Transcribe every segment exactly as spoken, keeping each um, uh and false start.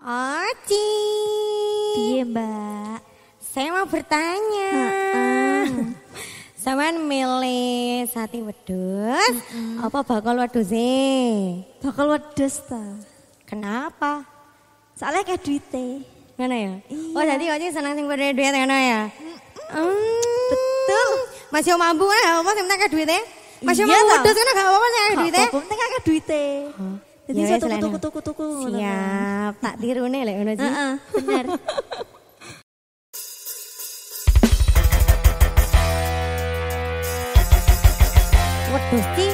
Oci. Iya mbak. Saya mau bertanya. Sampean milih sate wedhus mm-hmm. apa bakal wedhus sih? Bakal wedhus ta. Kenapa? Soalnya kayak duite. Ngono ya? Iya. Oh jadi Oci senang sing punya duit ngono ya? Mm-hmm. Mm. Betul. Masih mampu kan gak apa-apa sing penting duite? Masih Iya mampu wedhus kan gak apa-apa sing duite? Gak penting akeh duite. Jadi Ya, saya tuku-tuku-tuku-tuku. Siap, tak tirune lek ngono sih. Heeh, bener. Wedhus ki.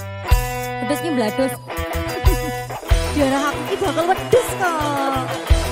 Wedhus ki mbladus. Diarah aku ki bakal wedhus kok.